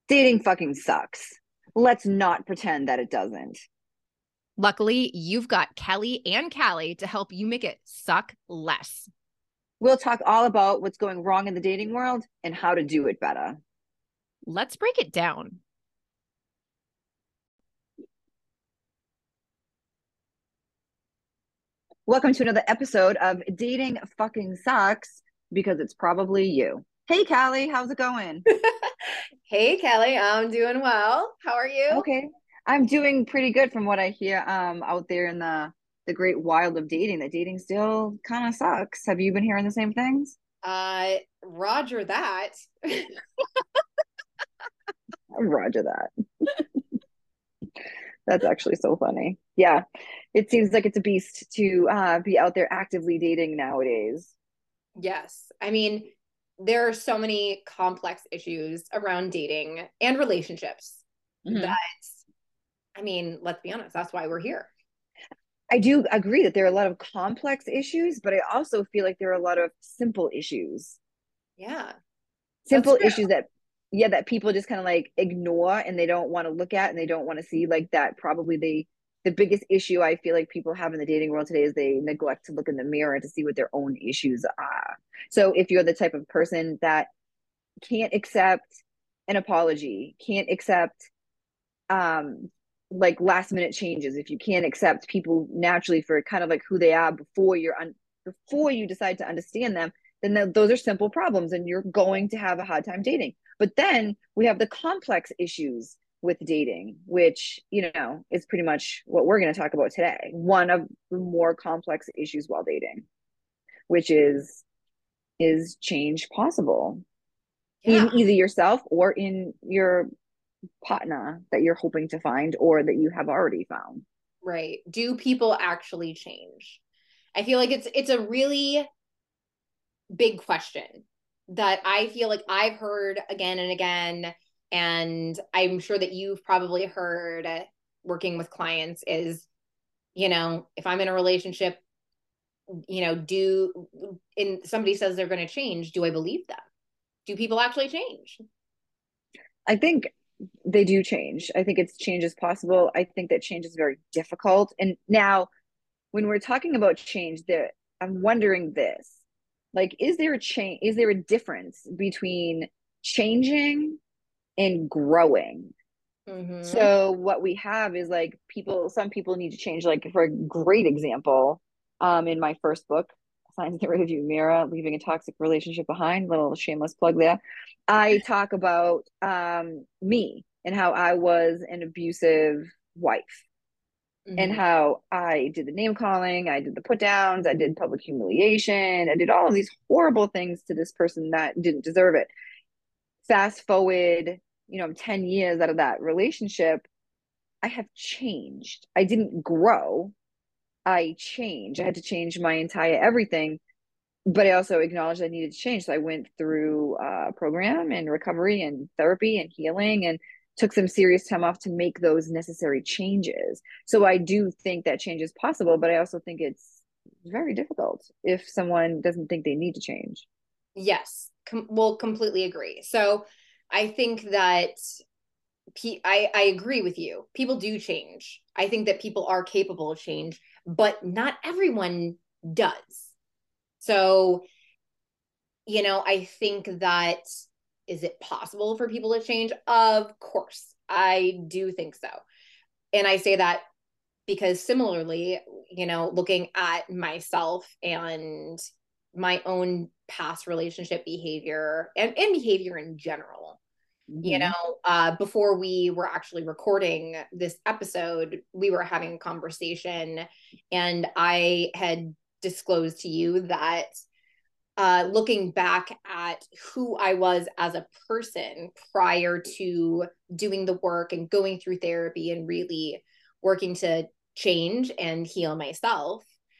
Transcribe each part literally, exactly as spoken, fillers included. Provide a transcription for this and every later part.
Dating fucking sucks. Let's not pretend that it doesn't. Luckily, you've got Kelly and Callie to help you make it suck less. We'll talk all about what's going wrong in the dating world and how to do it better. Let's break it down. Welcome to another episode of Dating Fucking Sucks because it's probably you. Hey, Callie, how's it going? Hey Kelly, I'm doing well. How are you? Okay, I'm doing pretty good from what I hear um out there in the the great wild of dating. That dating still kind of sucks. Have you been hearing the same things? Uh, Roger that. Roger that. That's actually so funny. Yeah, it seems like it's a beast to uh, be out there actively dating nowadays. Yes. I mean, there are so many complex issues around dating and relationships that, Mhm. I mean, let's be honest, that's why we're here. I do agree that there are a lot of complex issues, but I also feel like there are a lot of simple issues. Yeah, that's Simple true. issues that, yeah, that people just kind of like ignore and they don't want to look at and they don't want to see. Like that, probably they, the biggest issue I feel like people have in the dating world today is they neglect to look in the mirror to see what their own issues are. So if you're the type of person that can't accept an apology, can't accept um like last minute changes, if you can't accept people naturally for kind of like who they are before you're un- before you decide to understand them, then th- those are simple problems and you're going to have a hard time dating. But then we have the complex issues with dating, which, you know, is pretty much what we're going to talk about today. One of the more complex issues while dating, which is is change possible Yeah, in either yourself or in your partner that you're hoping to find or that you have already found. right. Do people actually change? I feel like it's it's a really big question that I feel like I've heard again and again, and I'm sure that you've probably heard working with clients is, you know, if I'm in a relationship, you know, do and somebody says they're going to change, do I believe them? Do people actually change? I think they do change. I think it's change is possible. I think that change is very difficult. And now when we're talking about change, there I'm wondering this. Like, is there a change? Is there a difference between changing and growing? Mm-hmm. So what we have is like people, some people need to change. Like for a great example, um, in my first book, Signs of the Rearview Mirror, Leaving a Toxic Relationship Behind, little shameless plug there. I talk about um me and how I was an abusive wife and Mm-hmm. how I did the name calling, I did the put downs, I did public humiliation, I did all of these horrible things to this person that didn't deserve it. Fast forward, you know, ten years out of that relationship, I have changed. I didn't grow. I changed. I had to change my entire everything, but I also acknowledged I needed to change. So I went through a program and recovery and therapy and healing and took some serious time off to make those necessary changes. So I do think that change is possible, but I also think it's very difficult if someone doesn't think they need to change. Yes, com- will completely agree. So I think that P- I, I agree with you. People do change. I think that people are capable of change, but not everyone does. So, you know, I think that is it possible for people to change? Of course, I do think so. And I say that because similarly, you know, looking at myself and my own past relationship behavior and, and behavior in general, you Mm-hmm. know, uh, before we were actually recording this episode, we were having a conversation, and I had disclosed to you that uh, looking back at who I was as a person prior to doing the work and going through therapy and really working to change and heal myself,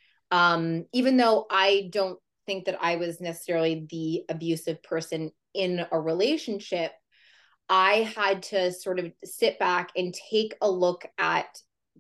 um, even though I don't think that I was necessarily the abusive person in a relationship, I had to sort of sit back and take a look at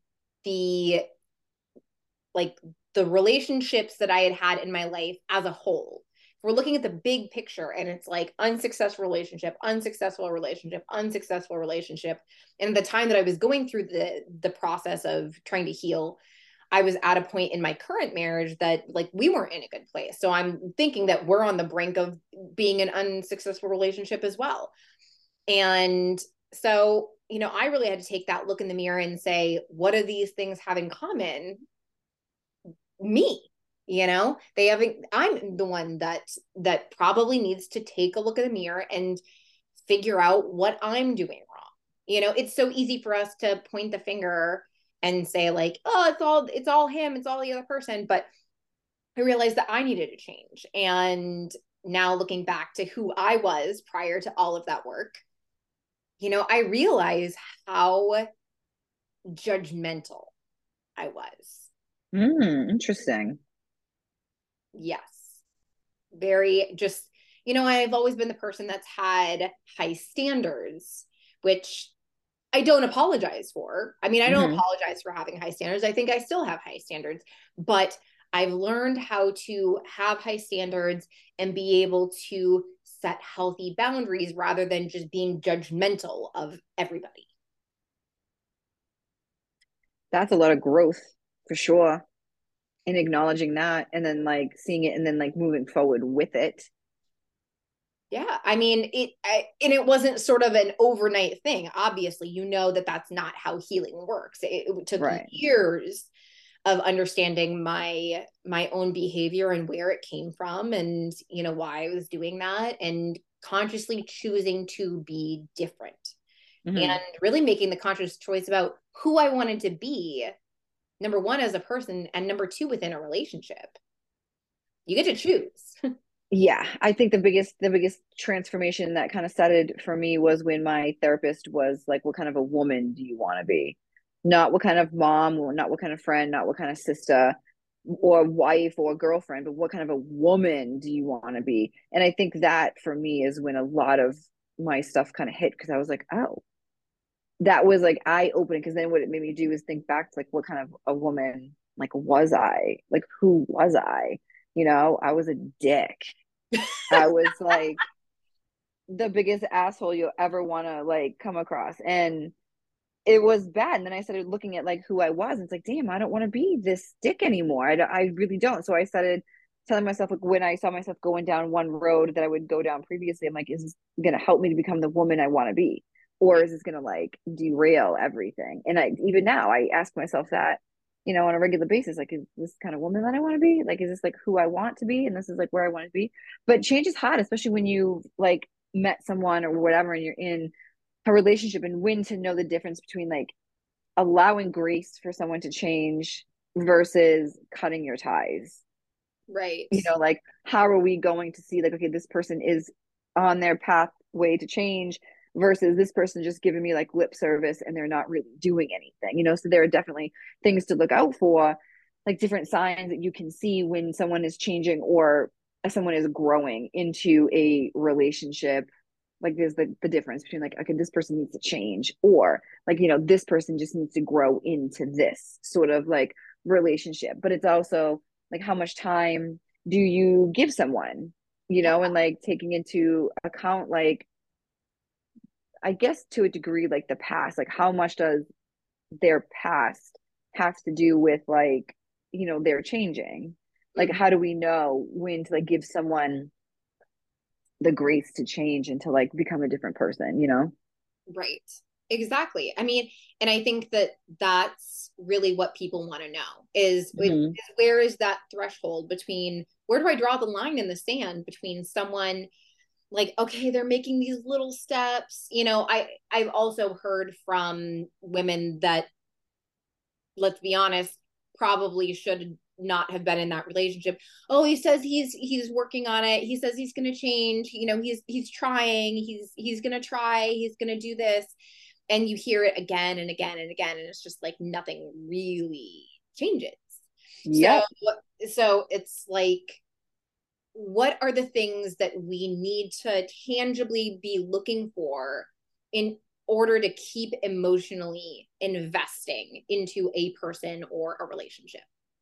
the like the relationships that I had had in my life as a whole we're looking at the big picture and it's like unsuccessful relationship, unsuccessful relationship, unsuccessful relationship. And the time that I was going through the the process of trying to heal, I was at a point in my current marriage that like we weren't in a good place. So I'm thinking that we're on the brink of being an unsuccessful relationship as well. And so, you know, I really had to take that look in the mirror and say, what do these things have in common? Me, you know, they haven't, I'm the one that, that probably needs to take a look in the mirror and figure out what I'm doing wrong. You know, it's so easy for us to point the finger and say like, oh, it's all, it's all him, it's all the other person. But I realized that I needed to change. And now looking back to who I was prior to all of that work, you know, I realize how judgmental I was. Mm, interesting. Yes. Very just, you know, I've always been the person that's had high standards, which I don't apologize for. I mean, I don't Mm-hmm. apologize for having high standards. I think I still have high standards, but I've learned how to have high standards and be able to set healthy boundaries rather than just being judgmental of everybody. That's a lot of growth for sure. And acknowledging that and then like seeing it and then like moving forward with it. Yeah, I mean, it I, and it wasn't sort of an overnight thing. Obviously, you know that that's not how healing works. It, it took Right. years of understanding my my own behavior and where it came from and, you know, why I was doing that and consciously choosing to be different Mm-hmm. and really making the conscious choice about who I wanted to be, number one as a person and number two within a relationship. You get to choose. Yeah, I think the biggest the biggest transformation that kind of started for me was when my therapist was like, what kind of a woman do you want to be? Not what kind of mom, or not what kind of friend, not what kind of sister or wife or girlfriend, but what kind of a woman do you want to be? And I think that for me is when a lot of my stuff kind of hit because I was like, oh, that was like eye opening because then what it made me do is think back to like what kind of a woman like was I? Like who was I? You know, I was a dick. I was like the biggest asshole you'll ever want to like come across. And it was bad. And then I started looking at like who I was. And it's like, damn, I don't want to be this dick anymore. I, I really don't. So I started telling myself, like, when I saw myself going down one road that I would go down previously, I'm like, is this going to help me to become the woman I want to be? Or is this going to like derail everything? And I, even now, I ask myself that, you know, on a regular basis, like, is this kind of woman that I want to be? Like, is this like who I want to be? And this is like where I want to be. But change is hard, especially when you like met someone or whatever and you're in a relationship and when to know the difference between like allowing grace for someone to change versus cutting your ties. Right. You know, like how are we going to see like, okay, this person is on their pathway to change versus this person just giving me like lip service and they're not really doing anything, you know? So there are definitely things to look out for, like different signs that you can see when someone is changing or someone is growing into a relationship. Like there's the, the difference between like, okay, this person needs to change or like, you know, this person just needs to grow into this sort of like relationship. But it's also like how much time do you give someone, you Yeah. know, and like taking into account like I guess to a degree like the past, like how much does their past have to do with like, you know, their changing? Like Mhm. how do we know when to like give someone the grace to change and to like become a different person, you know? Right. Exactly. I mean, and I think that that's really what people want to know is, is Mm-hmm. where is that threshold between where do I draw the line in the sand between someone like, okay, they're making these little steps. You know, I I've also heard from women that, let's be honest, probably should not have been in that relationship. Oh, he says he's he's working on it. He says he's going to change. You know, he's he's trying. He's he's going to try. He's going to do this. And you hear it again and again and again and it's just like nothing really changes. So Yep. so it's like what are the things that we need to tangibly be looking for in order to keep emotionally investing into a person or a relationship?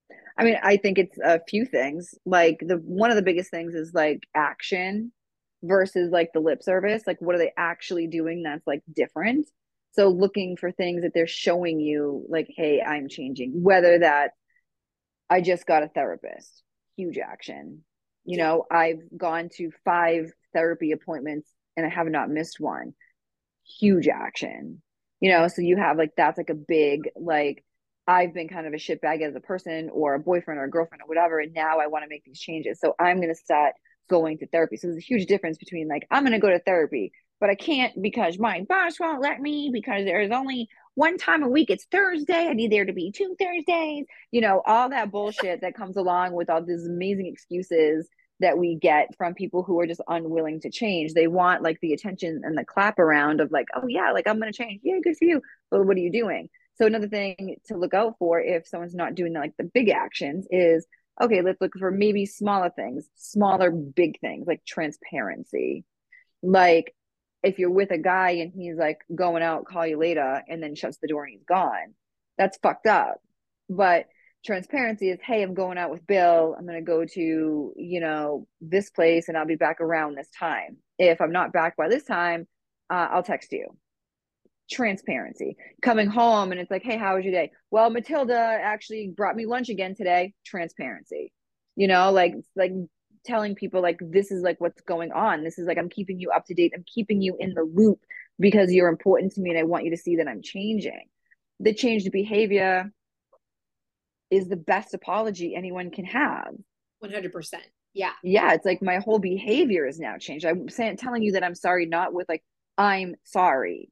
I mean, I think it's a few things. Like the one of the biggest things is like action versus like the lip service. Like what are they actually doing that's like different? So looking for things that they're showing you like, hey, I'm changing. Whether that I just got a therapist, huge action. You Yeah. know, I've gone to five therapy appointments and I have not missed one. Huge action. You know, so you have like that's like a big like I've been kind of a shitbag as a person or a boyfriend or a girlfriend or whatever, and now I want to make these changes. So I'm gonna start going to therapy. So there's a huge difference between like I'm gonna go to therapy, but I can't because my boss won't let me because there's only one time a week. It's Thursday. I need there to be two Thursdays. You know, all that bullshit that comes along with all these amazing excuses that we get from people who are just unwilling to change. They want like the attention and the clap around of like, oh yeah, like I'm gonna change. Yeah, good for you. But what are you doing? So another thing to look out for if someone's not doing like the big actions is okay, let's look for maybe smaller things, smaller big things like transparency. Like if you're with a guy and he's like going out, call you later, and then shuts the door and he's gone, that's fucked up. But transparency is, hey, I'm going out with Bill. I'm going to go to, you know, this place and I'll be back around this time. If I'm not back by this time, uh, I'll text you. Transparency. Coming home and it's like, hey, how was your day? Well, Matilda actually brought me lunch again today. Transparency. You know, like like telling people like this is like what's going on. This is like I'm keeping you up to date. I'm keeping you in the loop because you're important to me and I want you to see that I'm changing. The changed behavior is the best apology anyone can have. one hundred percent. Yeah. Yeah, it's like my whole behavior is now changed. I'm saying telling you that I'm sorry, not with like I'm sorry.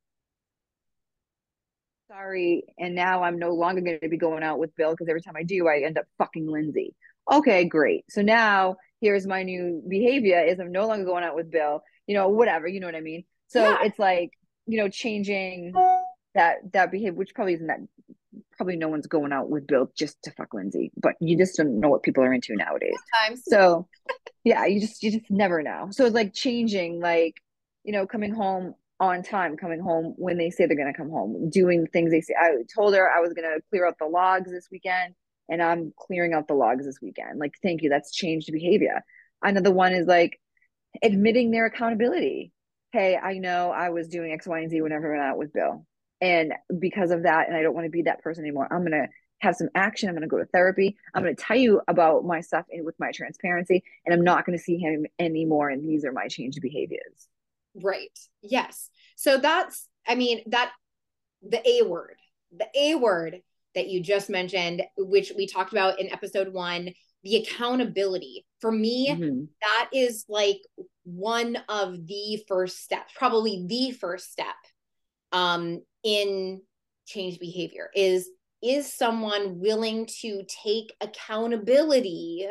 Sorry, and now I'm no longer going to be going out with Bill because every time I do, I end up fucking Lindsay. Okay, great. So now here's my new behavior is I'm no longer going out with Bill, you know, whatever, you know what I mean? So Yeah. it's like, you know, changing that that behavior, which probably isn't that probably no one's going out with Bill just to fuck Lindsay, but you just don't know what people are into nowadays. Sometimes. So yeah, you just you just never know. So it's like changing, like, you know, coming home on time, coming home when they say they're gonna come home, doing things they say. I told her I was gonna clear out the logs this weekend, and I'm clearing out the logs this weekend. Like, thank you. That's changed behavior. Another one is like admitting their accountability. Hey, I know I was doing X, Y, and Z whenever I'm out with Bill. And because of that, and I don't want to be that person anymore, I'm going to have some action. I'm going to go to therapy. I'm going to tell you about my stuff and with my transparency, and I'm not going to see him anymore. And these are my changed behaviors. Right. Yes. So that's, I mean, that the A word, the A word that you just mentioned, which we talked about in episode one, the accountability. For me, mm-hmm. that is like one of the first steps, probably the first step um, in change behavior is, is someone willing to take accountability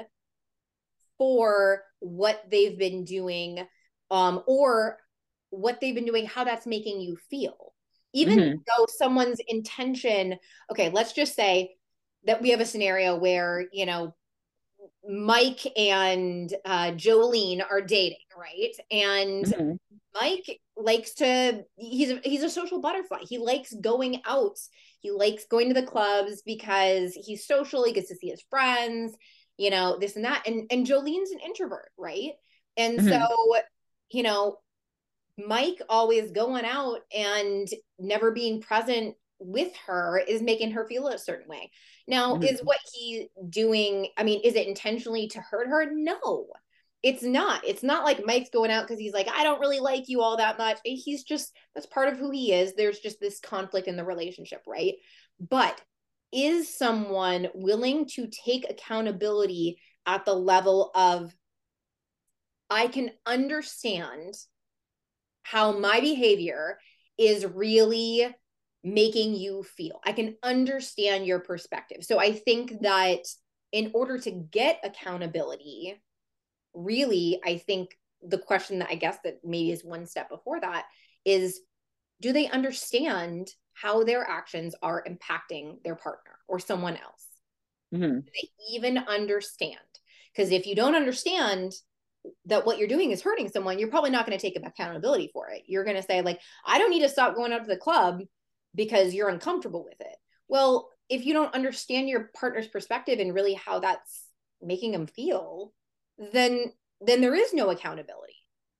for what they've been doing um, or what they've been doing, how that's making you feel. Even mm-hmm. though someone's intention, okay, let's just say that we have a scenario where, you know, Mike and uh, Jolene are dating, right? And mm-hmm. Mike likes to, he's a, he's a social butterfly. He likes going out. He likes going to the clubs because he's social. He gets to see his friends, you know, this and that. And, and Jolene's an introvert, right? And mm-hmm. so, you know, Mike always going out and never being present with her is making her feel a certain way. Now, mm-hmm. is what he's doing, I mean, is it intentionally to hurt her? No, it's not. It's not like Mike's going out because he's like, I don't really like you all that much. He's just, that's part of who he is. There's just this conflict in the relationship, right? But is someone willing to take accountability at the level of, I can understand how my behavior is really making you feel. I can understand your perspective. So I think that in order to get accountability, really, I think the question that I guess that maybe is one step before that is, do they understand how their actions are impacting their partner or someone else? Mm-hmm. Do they even understand? Because if you don't understand that what you're doing is hurting someone, you're probably not going to take accountability for it. You're going to say like, I don't need to stop going out to the club because you're uncomfortable with it. Well, if you don't understand your partner's perspective and really how that's making them feel, then then there is no accountability.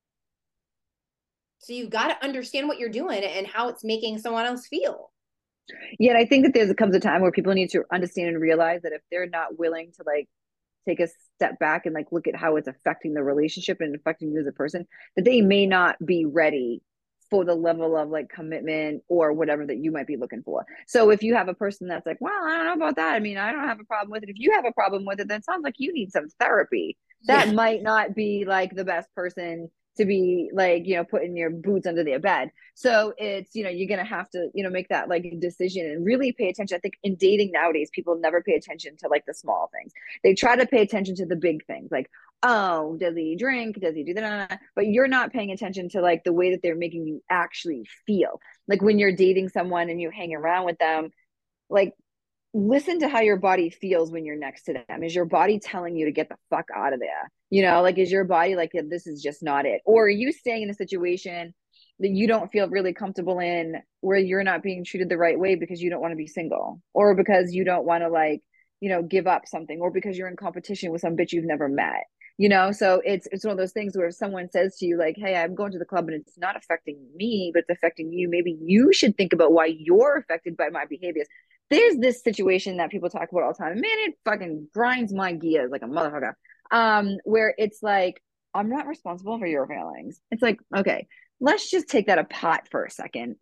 So you've got to understand what you're doing and how it's making someone else feel. Yeah, and I think that there comes a time where people need to understand and realize that if they're not willing to like take a step back and like look at how it's affecting the relationship and affecting you as a person, that they may not be ready for the level of like commitment or whatever that you might be looking for. So if you have a person that's like, well, I don't know about that. I mean, I don't have a problem with it. If you have a problem with it, then it sounds like you need some therapy. That Yeah. might not be like the best person to be like, you know, putting your boots under their bed. So it's, you know, you're going to have to, you know, make that like decision and really pay attention. I think in dating nowadays, people never pay attention to like the small things. They try to pay attention to the big things, like, oh, does he drink? Does he do that? But you're not paying attention to like the way that they're making you actually feel. Like when you're dating someone and you hang around with them, like listen to how your body feels when you're next to them. Is your body telling you to get the fuck out of there? You know, like is your body like, this is just not it? Or are you staying in a situation that you don't feel really comfortable in, where you're not being treated the right way because you don't want to be single, or because you don't want to like, you know, give up something, or because you're in competition with some bitch you've never met? You know, so it's it's one of those things where if someone says to you like, hey, I'm going to the club and it's not affecting me, but it's affecting you, maybe you should think about why you're affected by my behaviors. There's this situation that people talk about all the time. Man, it fucking grinds my gears like a motherfucker. Um, where it's like, I'm not responsible for your feelings. It's like, okay, let's just take that apart for a second.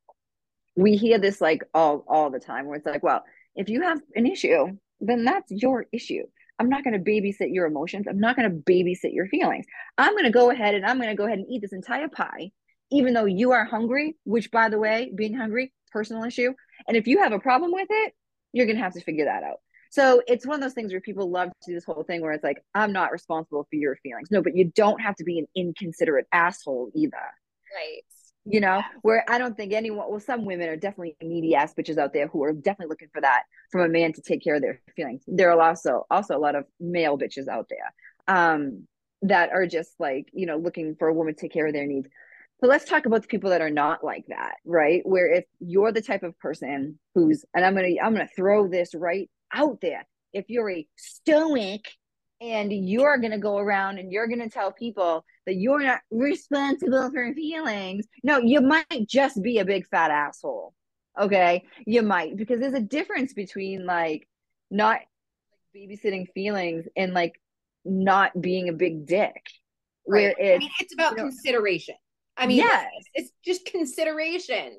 We hear this like all all the time where it's like, well, if you have an issue, then that's your issue. I'm not going to babysit your emotions. I'm not going to babysit your feelings. I'm going to go ahead and I'm going to go ahead and eat this entire pie, even though you are hungry, which by the way, being hungry, personal issue. And if you have a problem with it, you're going to have to figure that out. So it's one of those things where people love to do this whole thing where it's like, I'm not responsible for your feelings. No, but you don't have to be an inconsiderate asshole either. Right. You know, where I don't think anyone, well, some women are definitely needy ass bitches out there who are definitely looking for that from a man to take care of their feelings. There are also also a lot of male bitches out there um, that are just like, you know, looking for a woman to take care of their needs. So let's talk about the people that are not like that, right? Where if you're the type of person who's, and I'm gonna I'm gonna throw this right out there, if you're a stoic and you're going to go around and you're going to tell people that you're not responsible for feelings, no, you might just be a big fat asshole. Okay. You might, because there's a difference between like not like, babysitting feelings and like not being a big dick. Right. Where it's, I mean, it's about you know, consideration. I mean, yes. it's just consideration.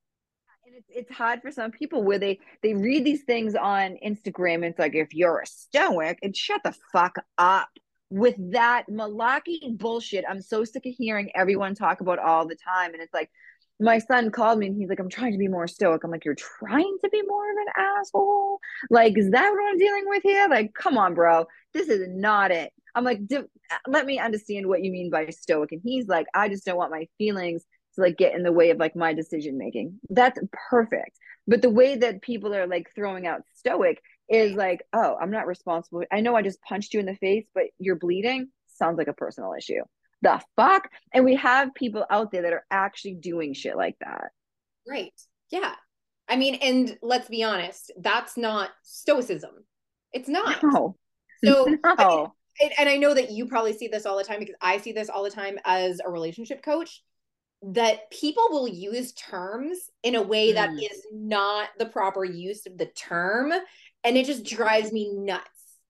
And it's, it's hard for some people where they they read these things on Instagram and it's like, if you're a stoic, and shut the fuck up with that malarkey bullshit. I'm so sick of hearing everyone talk about all the time. And it's like, my son called me and he's like, I'm trying to be more stoic. I'm like, you're trying to be more of an asshole? Like, is that what I'm dealing with here? Like, come on, bro. This is not it. I'm like, let me understand what you mean by stoic. And he's like, I just don't want my feelings to like get in the way of like my decision making. That's perfect. But the way that people are like throwing out stoic is like, oh, I'm not responsible. I know I just punched you in the face, but you're bleeding. Sounds like a personal issue. The fuck? And we have people out there that are actually doing shit like that. Right. Yeah. I mean, and let's be honest, that's not stoicism. It's not. No. So, no. I mean, and, and I know that you probably see this all the time because I see this all the time as a relationship coach, that people will use terms in a way that Mm. is not the proper use of the term. And it just drives me nuts.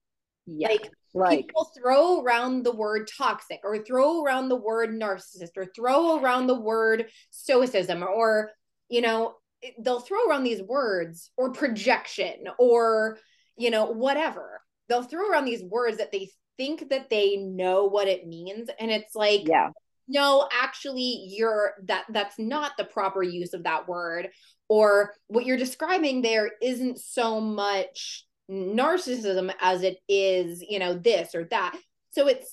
Yeah. Like, Like, people throw around the word toxic or throw around the word narcissist or throw around the word stoicism, or, you know, they'll throw around these words, or projection, or, you know, whatever. They'll throw around these words that they think that they know what it means. And it's like, yeah. no, actually, you're that that's not the proper use of that word. Or what you're describing there isn't so much narcissism as it is, you know, this or that. So it's,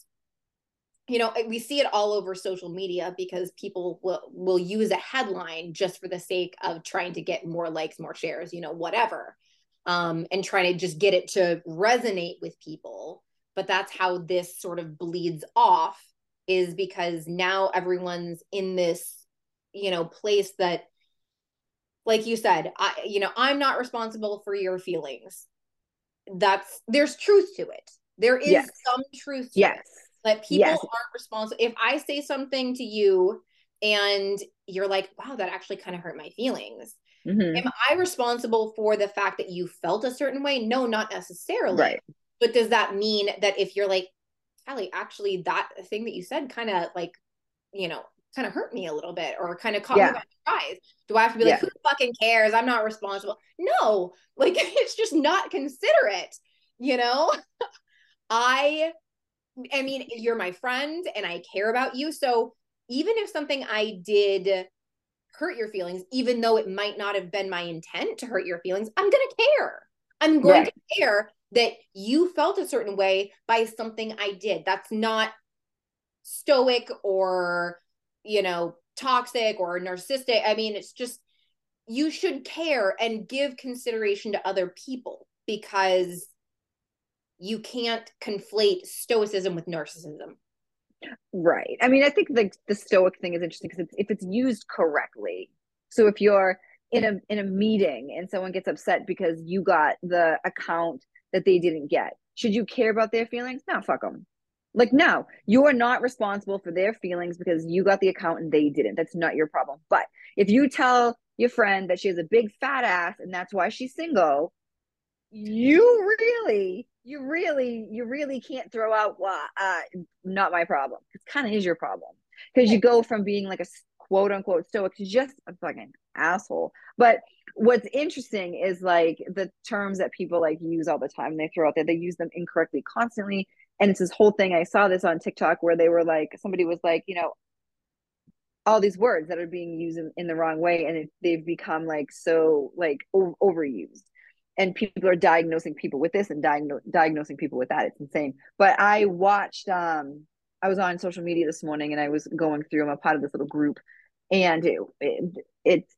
you know, we see it all over social media because people will will use a headline just for the sake of trying to get more likes, more shares, you know, whatever, um, and trying to just get it to resonate with people. But that's how this sort of bleeds off, is because now everyone's in this, you know, place that like you said, I, you know, I'm not responsible for your feelings. That's, there's truth to it. There is Yes. some truth to Yes. it. That people Yes. aren't responsible. If I say something to you and you're like, wow, that actually kind of hurt my feelings. Mm-hmm. Am I responsible for the fact that you felt a certain way? No, not necessarily. Right. But does that mean that if you're like, Callie, actually that thing that you said kind of like, you know, kind of hurt me a little bit or kind of caught Yeah. me by surprise. Do I have to be Yeah. like, who fucking cares? I'm not responsible. No, like it's just not considerate, you know? I, I mean, you're my friend and I care about you. So even if something I did hurt your feelings, even though it might not have been my intent to hurt your feelings, I'm going to care. I'm going Right. to care that you felt a certain way by something I did. That's not stoic or, you know, toxic or narcissistic. I mean, it's just, you should care and give consideration to other people because you can't conflate stoicism with narcissism. Right. I mean, I think like the stoic thing is interesting because if it's used correctly. So if you're in a in a meeting and someone gets upset because you got the account that they didn't get, should you care about their feelings? No, fuck them. Like, no, you are not responsible for their feelings because you got the account and they didn't. That's not your problem. But if you tell your friend that she has a big fat ass and that's why she's single, you really, you really, you really can't throw out, well, uh, not my problem. It kind of is your problem because you go from being like a quote unquote stoic to just a fucking asshole. But what's interesting is like the terms that people like use all the time. They throw out there, they use them incorrectly constantly. And it's this whole thing. I saw this on TikTok where they were like, somebody was like, you know, all these words that are being used in, in the wrong way, and it, they've become like so like o- overused, and people are diagnosing people with this and diagno- diagnosing people with that. It's insane. But I watched um I was on social media this morning and I was going through, I'm a part of this little group, and it, it it's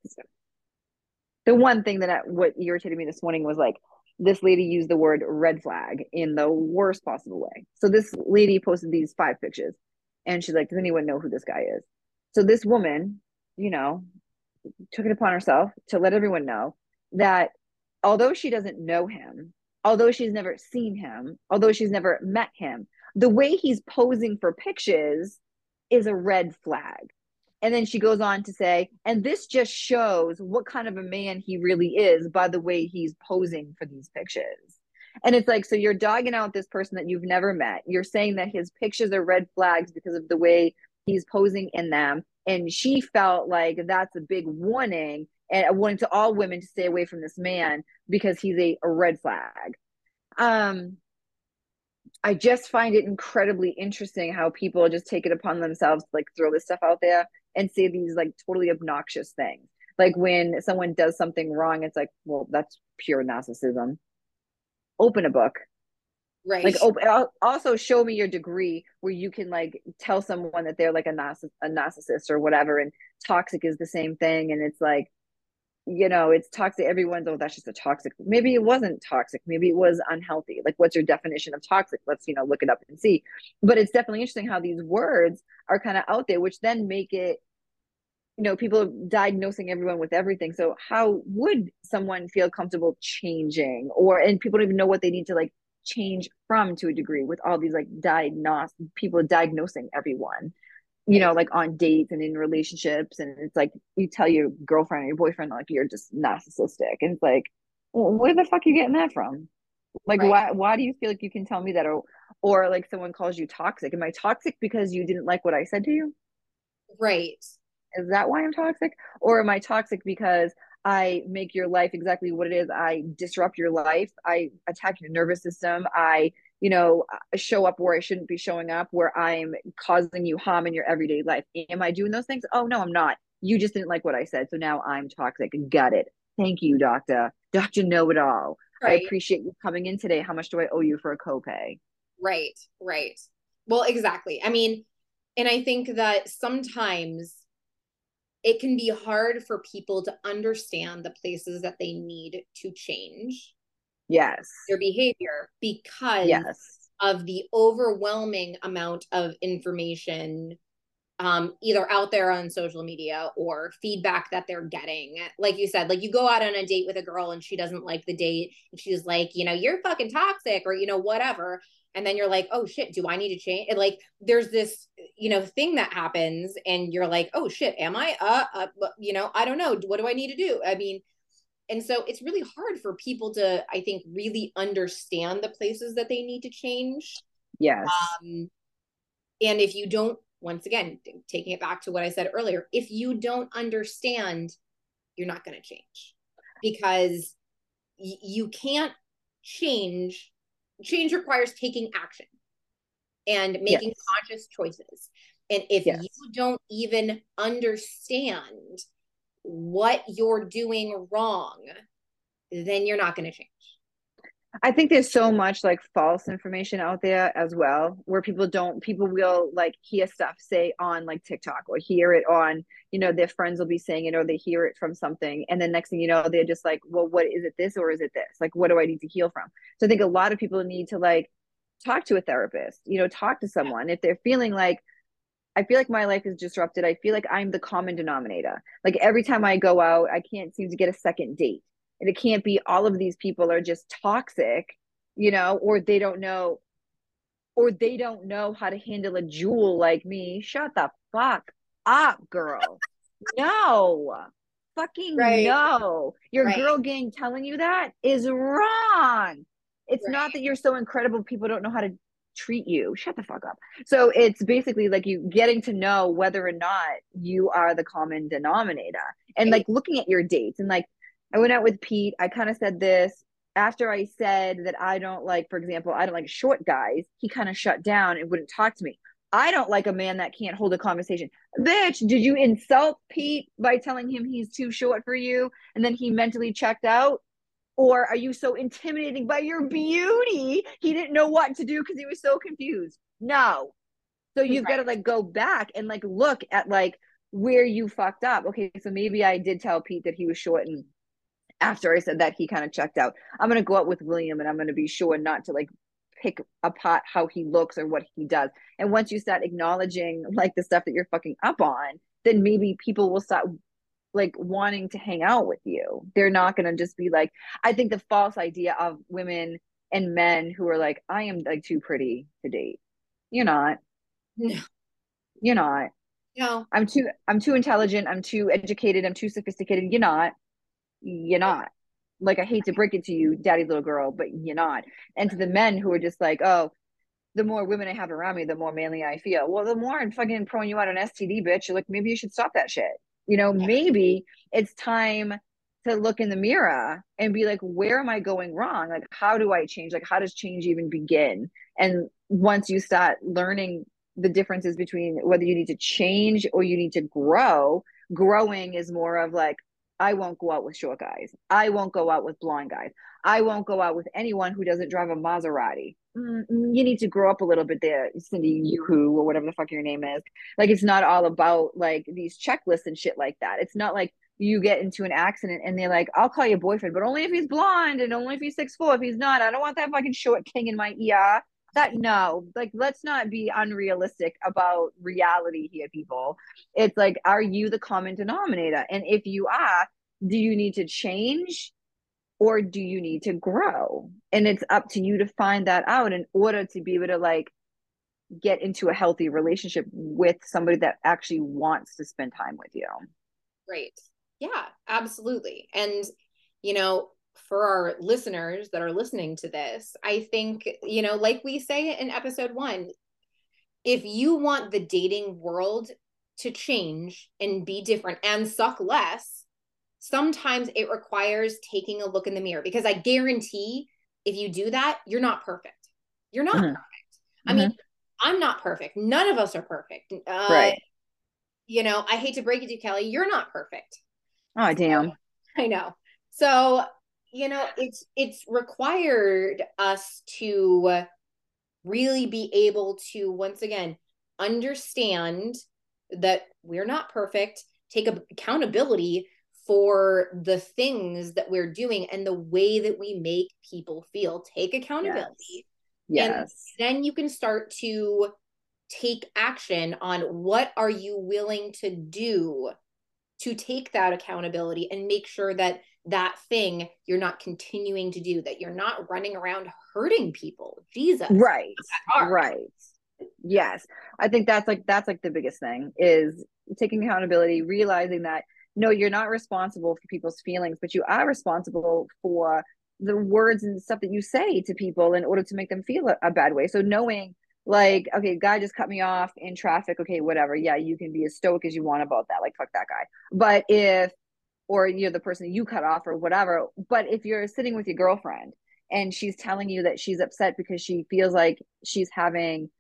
the one thing that I, what irritated me this morning was like this lady used the word red flag in the worst possible way. So this lady posted these five pictures and she's like, does anyone know who this guy is? So this woman, you know, took it upon herself to let everyone know that although she doesn't know him, although she's never seen him, although she's never met him, the way he's posing for pictures is a red flag. And then she goes on to say, and this just shows what kind of a man he really is by the way he's posing for these pictures. And it's like, so you're dogging out this person that you've never met. You're saying that his pictures are red flags because of the way he's posing in them. And she felt like that's a big warning and a warning to all women to stay away from this man because he's a, a red flag. Um, I just find it incredibly interesting how people just take it upon themselves to like throw this stuff out there and say these like totally obnoxious things. Like when someone does something wrong, it's like, well, that's pure narcissism. Open a book. Right. Like, open, also show me your degree where you can like tell someone that they're like a, narciss- a narcissist or whatever. And toxic is the same thing. And it's like, you know, it's toxic. Everyone's, oh, that's just a toxic. Maybe it wasn't toxic. Maybe it was unhealthy. Like, what's your definition of toxic? Let's, you know, look it up and see. But it's definitely interesting how these words are kind of out there, which then make it, you know, people are diagnosing everyone with everything. So how would someone feel comfortable changing, or, and people don't even know what they need to like change from to a degree with all these like diagnose people diagnosing everyone, you know, like on dates and in relationships. And it's like you tell your girlfriend or your boyfriend, like, you're just narcissistic. And it's like, well, where the fuck are you getting that from? Like, Right. why why do you feel like you can tell me that? Or or like someone calls you toxic. Am I toxic because you didn't like what I said to you? Right. Is that why I'm toxic? Or am I toxic because I make your life exactly what it is? I disrupt your life. I attack your nervous system. I, you know, show up where I shouldn't be showing up, where I'm causing you harm in your everyday life. Am I doing those things? Oh, no, I'm not. You just didn't like what I said. So now I'm toxic. Got it. Thank you, doctor. Doctor Know It All. I Right. appreciate you coming in today. How much do I owe you for a copay? Right. Right. Well, exactly. I mean, and I think that sometimes it can be hard for people to understand the places that they need to change Yes. their behavior because Yes. of the overwhelming amount of information um, either out there on social media or feedback that they're getting. Like you said, like you go out on a date with a girl and she doesn't like the date and she's like, you know, you're fucking toxic or, you know, whatever. And then you're like, oh shit, do I need to change? And like, there's this, you know, thing that happens and you're like, oh shit, am I, uh, uh, you know, I don't know. What do I need to do? I mean, and so it's really hard for people to, I think, really understand the places that they need to change. Yes. Um, and if you don't, once again, taking it back to what I said earlier, if you don't understand, you're not going to change because y- you can't change. Change requires taking action and making Yes. conscious choices. And if Yes. you don't even understand what you're doing wrong, then you're not going to change. I think there's so much like false information out there as well, where people don't, people will like hear stuff say on like TikTok or hear it on, you know, their friends will be saying it or they hear it from something. And then next thing you know, they're just like, well, what is it this or is it this? Like, what do I need to heal from? So I think a lot of people need to like talk to a therapist, you know, talk to someone if they're feeling like, I feel like my life is disrupted. I feel like I'm the common denominator. Like every time I go out, I can't seem to get a second date. And it can't be all of these people are just toxic, you know, or they don't know, or they don't know how to handle a jewel like me. Shut the fuck up, girl. No, fucking Right. no. Your Right. girl gang telling you that is wrong. It's Right. not that you're so incredible, people don't know how to treat you. Shut the fuck up. So it's basically like you getting to know whether or not you are the common denominator and like looking at your dates and like, I went out with Pete. I kind of said this after I said that I don't like, for example, I don't like short guys. He kind of shut down and wouldn't talk to me. I don't like a man that can't hold a conversation. Bitch, did you insult Pete by telling him he's too short for you and then he mentally checked out? Or are you so intimidating by your beauty he didn't know what to do because he was so confused? No. So you've Right. got to like go back and like look at like where you fucked up. Okay, so maybe I did tell Pete that he was short and after I said that, he kind of checked out. I'm going to go out with William and I'm going to be sure not to like pick apart how he looks or what he does. And once you start acknowledging like the stuff that you're fucking up on, then maybe people will start like wanting to hang out with you. They're not going to just be like, I think the false idea of women and men who are like, I am like too pretty to date. You're not. No. You're not. No. I'm too I'm too intelligent, I'm too educated, I'm too sophisticated. You're not. You're not. Like I hate to break it to you, daddy little girl, but you're not. And to the men who are just like, oh, the more women I have around me, the more manly I feel. Well, the more I'm fucking throwing you out on S T D, bitch. You're like, maybe you should stop that shit. You know, maybe it's time to look in the mirror and be like, where am I going wrong? Like, how do I change? Like, how does change even begin? And once you start learning the differences between whether you need to change or you need to grow, growing is more of like, I won't go out with short guys. I won't go out with blonde guys. I won't go out with anyone who doesn't drive a Maserati. Mm, you need to grow up a little bit there, Cindy Yoo-hoo, or whatever the fuck your name is. Like, it's not all about like these checklists and shit like that. It's not like you get into an accident and they're like, I'll call your boyfriend, but only if he's blonde and only if he's six foot. If he's not, I don't want that fucking short king in my ear. That no, like let's not be unrealistic about reality here, people. It's like, are you the common denominator? And if you are, do you need to change or do you need to grow? And it's up to you to find that out in order to be able to like get into a healthy relationship with somebody that actually wants to spend time with you. Right. Yeah, absolutely. And, you know, for our listeners that are listening to this, I think, you know, like we say in episode one, if you want the dating world to change and be different and suck less, sometimes it requires taking a look in the mirror, because I guarantee if you do that, you're not perfect. You're not mm-hmm. perfect. I Mm-hmm. mean, I'm not perfect. None of us are perfect. Uh, right. You know, I hate to break it to you, Kelly, you're not perfect. Oh, damn. So, I know. So, you know, it's it's required us to really be able to, once again, understand that we're not perfect, take accountability for the things that we're doing and the way that we make people feel. Take accountability. Yes. Yes. And then you can start to take action on what are you willing to do to take that accountability and make sure that that thing you're not continuing to do, that you're not running around hurting people. Jesus. Right. Right. Yes. I think that's like, that's like the biggest thing is taking accountability, realizing that, no, you're not responsible for people's feelings, but you are responsible for the words and stuff that you say to people in order to make them feel a, a bad way. So knowing like, okay, guy just cut me off in traffic. Okay, whatever. Yeah, you can be as stoic as you want about that. Like, fuck that guy. But if, or you're the person you cut off or whatever. But if you're sitting with your girlfriend and she's telling you that she's upset because she feels like she's having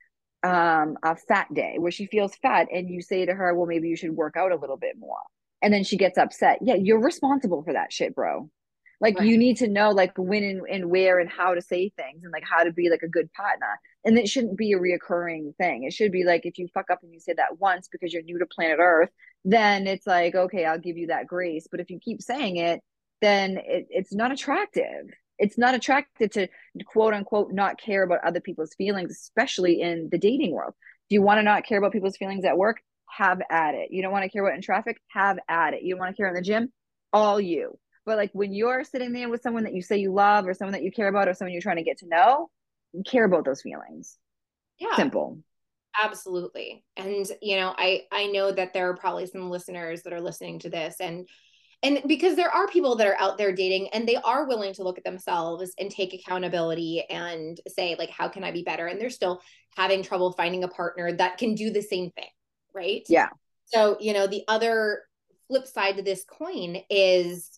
um a fat day where she feels fat, and you say to her, well, maybe you should work out a little bit more, and then she gets upset, yeah, you're responsible for that shit, bro. Like, Right. you need to know like when and, and where and how to say things, and like how to be like a good partner. And it shouldn't be a reoccurring thing. It should be like, if you fuck up and you say that once because you're new to planet Earth, then it's like, okay, I'll give you that grace. But if you keep saying it, then it, it's not attractive. It's not attractive to quote unquote not care about other people's feelings, especially in the dating world. If you want to not care about people's feelings at work, have at it. You don't want to care about in traffic, have at it. You don't want to care in the gym, all you. But like when you're sitting there with someone that you say you love, or someone that you care about, or someone you're trying to get to know, you care about those feelings. Yeah. Simple. Absolutely. And you know, I I know that there are probably some listeners that are listening to this, and and because there are people that are out there dating and they are willing to look at themselves and take accountability and say like, how can I be better? And they're still having trouble finding a partner that can do the same thing, right? Yeah. So, you know, the other flip side to this coin is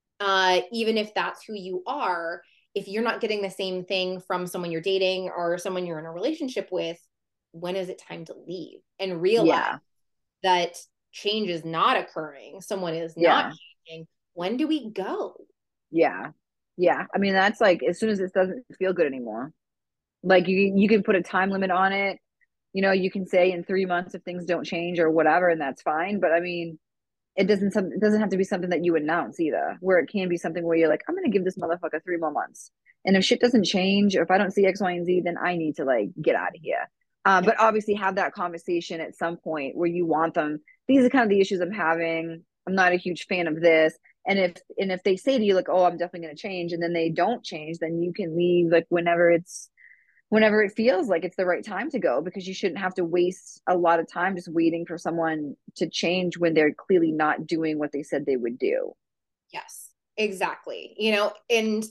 uh, even if that's who you are, if you're not getting the same thing from someone you're dating or someone you're in a relationship with, when is it time to leave and realize Yeah. that change is not occurring? Someone is Yeah. not changing. When do we go? Yeah. Yeah. I mean, that's like as soon as it doesn't feel good anymore. Like you you can put a time limit on it. You know, you can say in three months if things don't change or whatever, and that's fine. But I mean, it doesn't some it doesn't have to be something that you announce either, where it can be something where you're like, I'm gonna give this motherfucker three more months. And if shit doesn't change, or if I don't see X, Y, and Z, then I need to like get out of here. Uh, but obviously have that conversation at some point where you want them. These are kind of the issues I'm having. I'm not a huge fan of this. And if and if they say to you like, oh, I'm definitely gonna change, and then they don't change, then you can leave like whenever it's whenever it feels like it's the right time to go, because you shouldn't have to waste a lot of time just waiting for someone to change when they're clearly not doing what they said they would do. Yes, exactly. You know, and,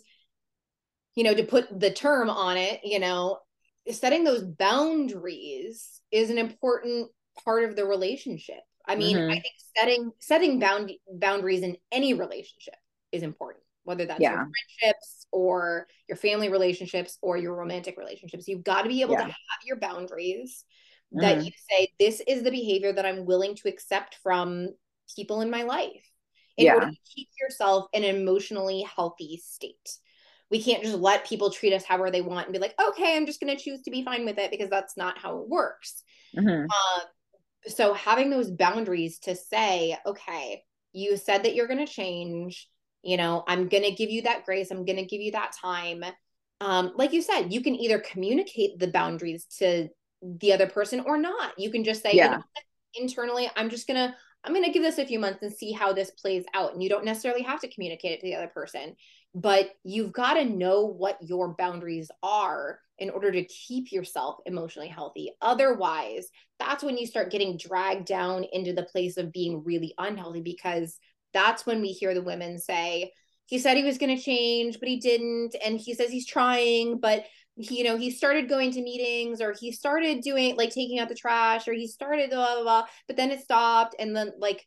you know, to put the term on it, you know, setting those boundaries is an important part of the relationship. I mean, mm-hmm. I think setting, setting bound, boundaries in any relationship is important, whether that's yeah. your friendships or your family relationships or your romantic relationships. You've got to be able yeah. to have your boundaries mm-hmm. that you say, this is the behavior that I'm willing to accept from people in my life in yeah. order to keep yourself in an emotionally healthy state. We can't just let people treat us however they want and be like, okay, I'm just going to choose to be fine with it, because that's not how it works. Mm-hmm. Uh, so having those boundaries to say, okay, you said that you're going to change. You know, I'm going to give you that grace. I'm going to give you that time. Um, like you said, you can either communicate the boundaries to the other person or not. You can just say, yeah. you know, internally, I'm just going to, I'm going to give this a few months and see how this plays out. And you don't necessarily have to communicate it to the other person, but you've got to know what your boundaries are in order to keep yourself emotionally healthy. Otherwise, that's when you start getting dragged down into the place of being really unhealthy, because that's when we hear the women say, he said he was going to change, but he didn't. And he says he's trying, but he, you know, he started going to meetings, or he started doing like taking out the trash, or he started blah, blah, blah, but then it stopped. And then like,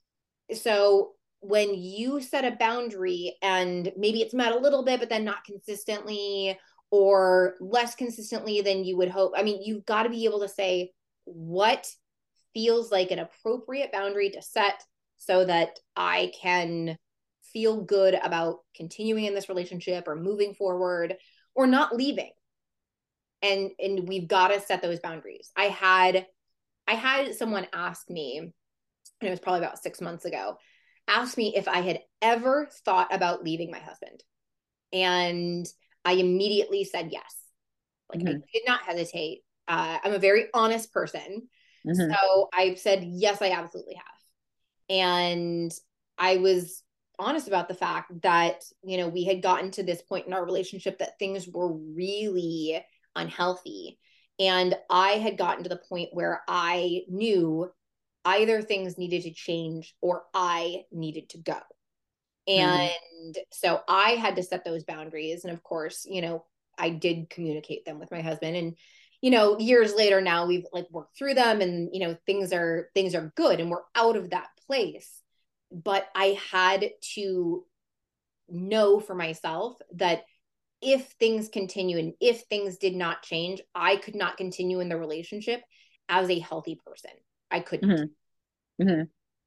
so when you set a boundary and maybe it's met a little bit, but then not consistently or less consistently than you would hope. I mean, you've got to be able to say what feels like an appropriate boundary to set so that I can feel good about continuing in this relationship or moving forward or not leaving. And, and we've got to set those boundaries. I had, I had someone ask me, and it was probably about six months ago, asked me if I had ever thought about leaving my husband. And I immediately said yes. Like mm-hmm. I did not hesitate. uh, I'm a very honest person. Mm-hmm. So I said, yes, I absolutely have. And I was honest about the fact that, you know, we had gotten to this point in our relationship that things were really unhealthy. And I had gotten to the point where I knew either things needed to change or I needed to go. And mm-hmm. so I had to set those boundaries. And of course, you know, I did communicate them with my husband. And, you know, years later now we've like worked through them and, you know, things are, things are good and we're out of that place. But I had to know for myself that if things continue and if things did not change, I could not continue in the relationship as a healthy person. I couldn't. Mm-hmm. Mm-hmm.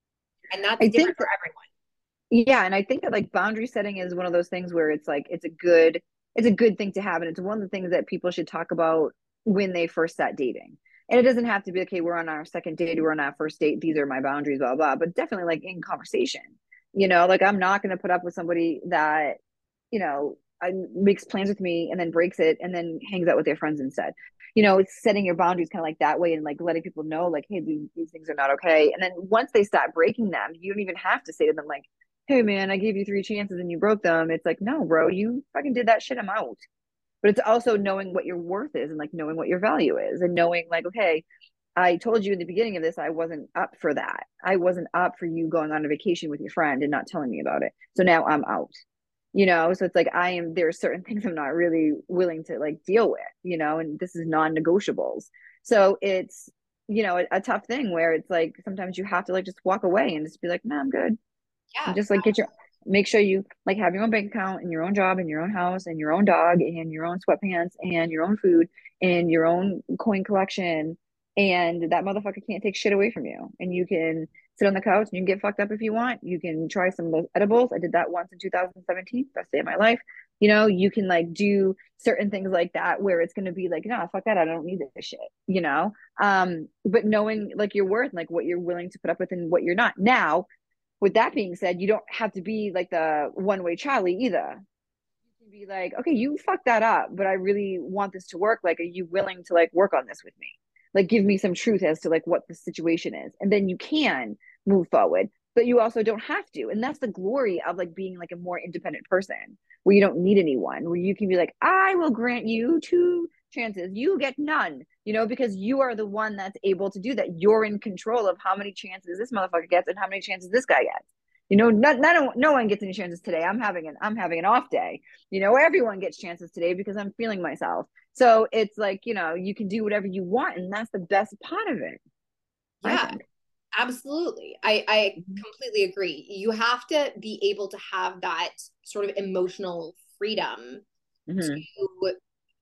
And that's I different think for everyone. Yeah. And I think that like boundary setting is one of those things where it's like, it's a good, it's a good thing to have. And it's one of the things that people should talk about when they first start dating. And it doesn't have to be, okay, we're on our second date, we're on our first date, these are my boundaries, blah, blah, but definitely like in conversation, you know, like I'm not going to put up with somebody that, you know, makes plans with me and then breaks it and then hangs out with their friends instead. You know, it's setting your boundaries kind of like that way and like letting people know like, hey, these, these things are not okay. And then once they start breaking them, you don't even have to say to them like, hey man, I gave you three chances and you broke them. It's like, no, bro, you fucking did that shit. I'm out. But it's also knowing what your worth is and like knowing what your value is and knowing like, okay, I told you in the beginning of this, I wasn't up for that. I wasn't up for you going on a vacation with your friend and not telling me about it. So now I'm out, you know? So it's like, I am, there are certain things I'm not really willing to like deal with, you know, and this is non-negotiables. So it's, you know, a, a tough thing where it's like, sometimes you have to like just walk away and just be like, no, I'm good. Yeah. Just like get your, make sure you like have your own bank account and your own job and your own house and your own dog and your own sweatpants and your own food and your own coin collection. And that motherfucker can't take shit away from you. And you can sit on the couch and you can get fucked up if you want. You can try some of those edibles. I did that once in two thousand seventeen, best day of my life. You know, you can like do certain things like that where it's going to be like, no, fuck that. I don't need this shit, you know? Um, but knowing like your worth, and, like what you're willing to put up with and what you're not. Now, with that being said, you don't have to be like the one way Charlie either. You can be like, okay, you fucked that up, but I really want this to work. Like, are you willing to like work on this with me? Like, give me some truth as to like what the situation is. And then you can move forward, but you also don't have to. And that's the glory of like being like a more independent person where you don't need anyone, where you can be like, I will grant you two chances. You get none, you know, because you are the one that's able to do that. You're in control of how many chances this motherfucker gets and how many chances this guy gets. You know, not, not no one gets any chances today. I'm having an I'm having an off day. You know, everyone gets chances today because I'm feeling myself. So it's like, you know, you can do whatever you want, and that's the best part of it. Yeah, absolutely. I, I mm-hmm. completely agree. You have to be able to have that sort of emotional freedom mm-hmm. to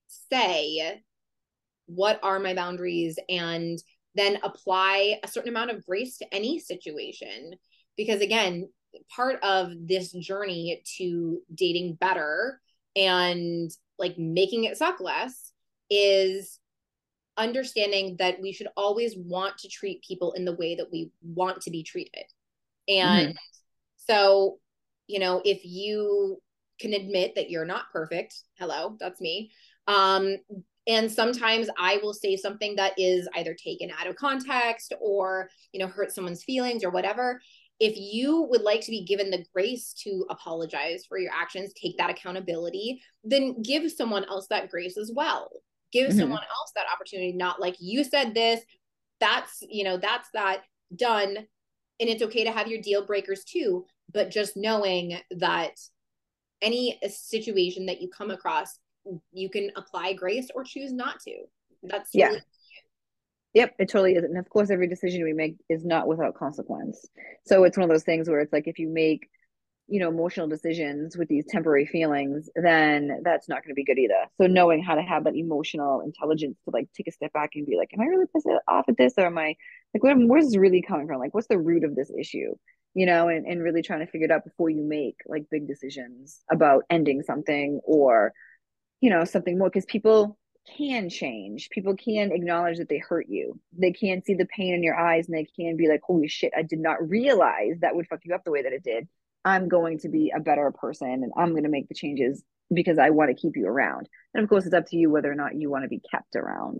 say, what are my boundaries? And then apply a certain amount of grace to any situation. Because again, part of this journey to dating better and like making it suck less is understanding that we should always want to treat people in the way that we want to be treated. And mm-hmm. so, you know, if you can admit that you're not perfect, hello, that's me. Um, and sometimes I will say something that is either taken out of context or, you know, hurt someone's feelings or whatever. If you would like to be given the grace to apologize for your actions, take that accountability, then give someone else that grace as well. Give mm-hmm. someone else that opportunity, not like you said this, that's, you know, that's that, done. And it's okay to have your deal breakers too, but just knowing that any situation that you come across, you can apply grace or choose not to. That's yeah. Really- Yep, it totally is. And of course, every decision we make is not without consequence. So it's one of those things where it's like, if you make, you know, emotional decisions with these temporary feelings, then that's not going to be good either. So knowing how to have that emotional intelligence to like take a step back and be like, am I really pissed off at this? Or am I like, where, where's this really coming from? Like, what's the root of this issue? You know, and, and really trying to figure it out before you make like big decisions about ending something or, you know, something more. Because people can change. People can acknowledge that they hurt you. They can see the pain in your eyes and they can be like, holy shit, I did not realize that would fuck you up the way that it did. I'm going to be a better person and I'm going to make the changes because I want to keep you around. And of course, it's up to you whether or not you want to be kept around.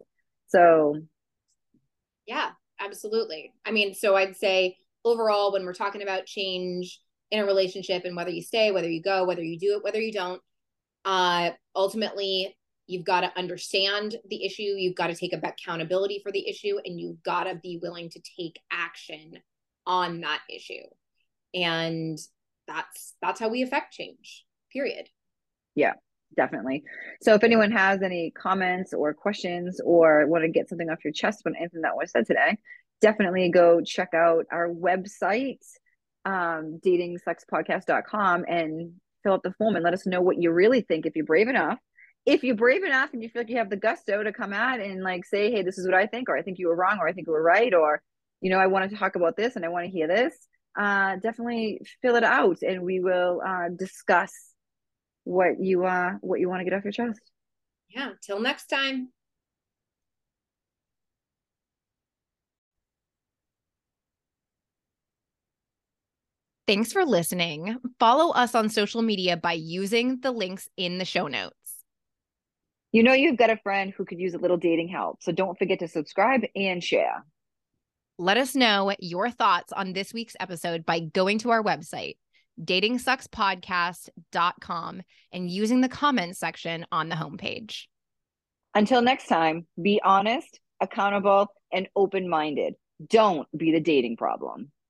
So yeah, absolutely. I mean, so I'd say overall, when we're talking about change in a relationship and whether you stay, whether you go, whether you do it, whether you don't, uh, ultimately, you've got to understand the issue. You've got to take accountability for the issue, and you've got to be willing to take action on that issue. And that's that's how we affect change, period. Yeah, definitely. So if anyone has any comments or questions or want to get something off your chest about anything that was said today, definitely go check out our website, um, dating sex podcast dot com, and fill out the form and let us know what you really think if you're brave enough. If you're brave enough and you feel like you have the gusto to come out and like say, hey, this is what I think, or I think you were wrong, or I think you were right, or, you know, I want to talk about this and I want to hear this, uh, definitely fill it out and we will uh, discuss what you uh what you want to get off your chest. Yeah, till next time. Thanks for listening. Follow us on social media by using the links in the show notes. You know you've got a friend who could use a little dating help, so don't forget to subscribe and share. Let us know your thoughts on this week's episode by going to our website, dating sucks podcast dot com, and using the comments section on the homepage. Until next time, be honest, accountable, and open-minded. Don't be the dating problem.